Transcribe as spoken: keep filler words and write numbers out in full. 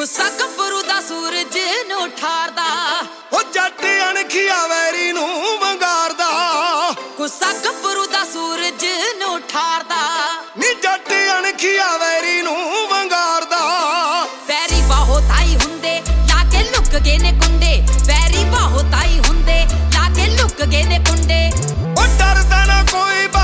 ਗੁੱਸਾ ਗੱਭਰੂ ਦਾ ਸੂਰਜ ਨੂੰ ਠਾਰਦਾ, ਉਹ ਜੱਟ ਅਣਖੀਆ ਵੈਰੀ ਨੂੰ ਵੰਗਾਰਦਾ। ਗੁੱਸਾ ਗੱਭਰੂ ਦਾ ਸੂਰਜ ਨੂੰ ਠਾਰਦਾ, ਨੀ ਜੱਟ ਅਣਖੀਆ ਵੈਰੀ ਨੂੰ ਵੰਗਾਰਦਾ। ਵੈਰੀ ਬਾਹੋ ਤਾਈ ਹੁੰਦੇ ਲਾ ਕੇ ਲੁੱਕ ਗਏ ਨੇ ਕੁੰਡੇ, ਵੈਰੀ ਬਾਹੋ ਤਾਈ ਹੁੰਦੇ ਲਾ ਕੇ ਲੁੱਕ ਗਏ ਨੇ ਕੁੰਡੇ। ਉਹ ਡਰਦਾ ਨਾ ਕੋਈ